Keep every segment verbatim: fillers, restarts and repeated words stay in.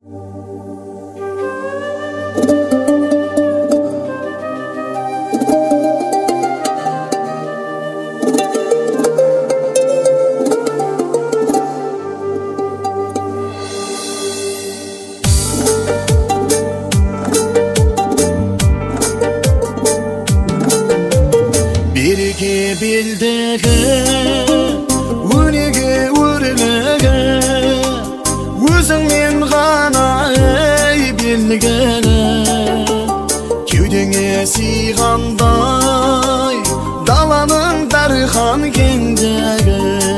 Birge bildege, unege urlege, өзіңмен ғана ей білгені, кеудеңе сыйғандай даланың дархан кеңдігі.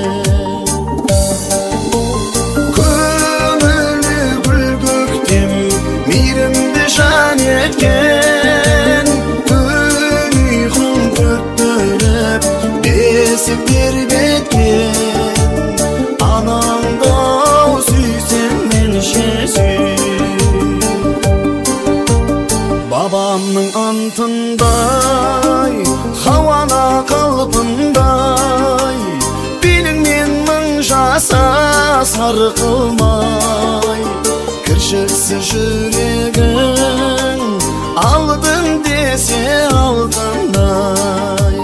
Көңілі гүл көктем мейірімді жан еткен, түн ұйқың төрттіріп бесік тербеткен, анаңды бабамның антындай, хауана қалпындай, беліңмен мың жаса сарқылмай, кіршіксіз жүрегің алдың десе алтындай.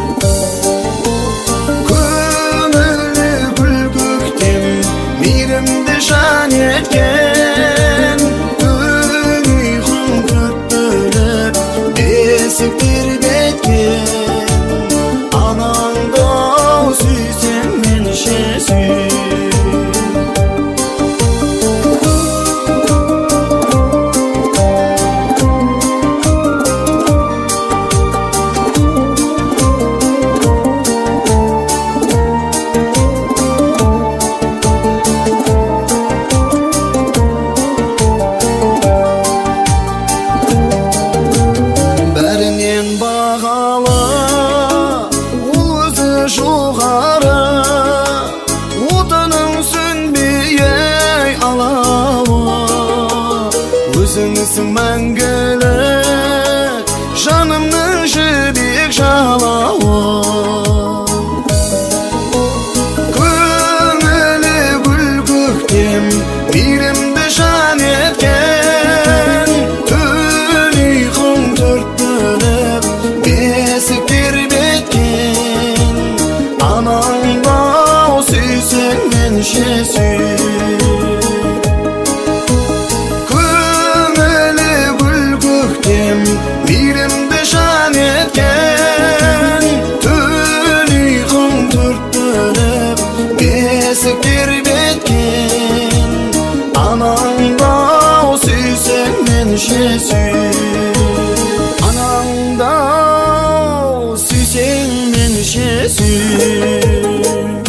Көңілі гүл көктем мейірімді жан еткен, түн ұйқың төрттіріп бесік тербеткен, анаңды сүйсең менше сүй. Бағалы ол өзі жоғары, отының сөнбей алауы, өзіңсің мәңгілік жанымның жібек жалауы. Көңілі гүл көктем мейірімді жан еткен, түн ұйқың төрттіріп бесік тербеткен, анаңды сүйсең менше сүй. Көңілі гүл көктем мейірімді жан еткен, түн ұйқың төрттіріп бесік тербеткен, анаңды сүйсең менше сүй. Анаңды сүйсең менше сүй.